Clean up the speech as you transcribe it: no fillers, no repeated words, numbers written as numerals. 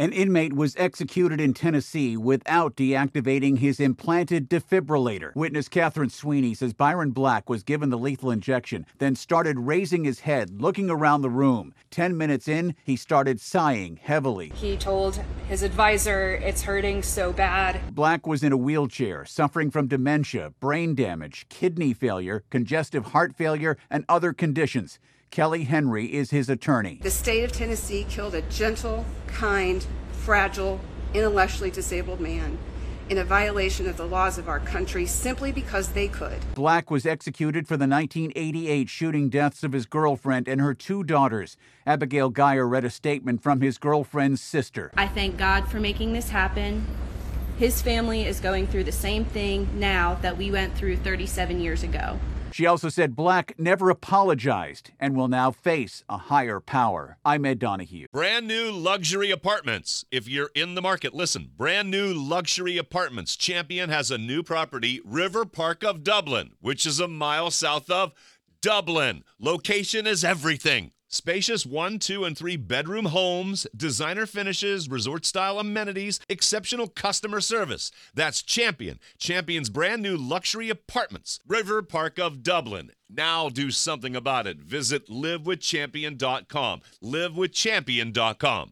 An inmate was executed in Tennessee without deactivating his implanted defibrillator. Witness Catherine Sweeney says Byron Black was given the lethal injection, then started raising his head, looking around the room. 10 minutes in, he started sighing heavily. He told his advisor, "It's hurting so bad." Black was in a wheelchair, suffering from dementia, brain damage, kidney failure, congestive heart failure, and other conditions. Kelly Henry is his attorney. The state of Tennessee killed a gentle, kind, fragile, intellectually disabled man in a violation of the laws of our country simply because they could. Black was executed for the 1988 shooting deaths of his girlfriend and her 2 daughters. Abigail Geyer read a statement from his girlfriend's sister. I thank God for making this happen. His family is going through the same thing now that we went through 37 years ago. She also said Black never apologized and will now face a higher power. I'm Ed Donahue. Brand new luxury apartments. If you're in the market, listen. Brand new luxury apartments. Champion has a new property, River Park of Dublin, which is a mile south of Dublin. Location is everything. Spacious 1, 2, and 3 bedroom homes, designer finishes, resort-style amenities, exceptional customer service. That's Champion. Champion's brand new luxury apartments. River Park of Dublin. Now do something about it. Visit livewithchampion.com. livewithchampion.com.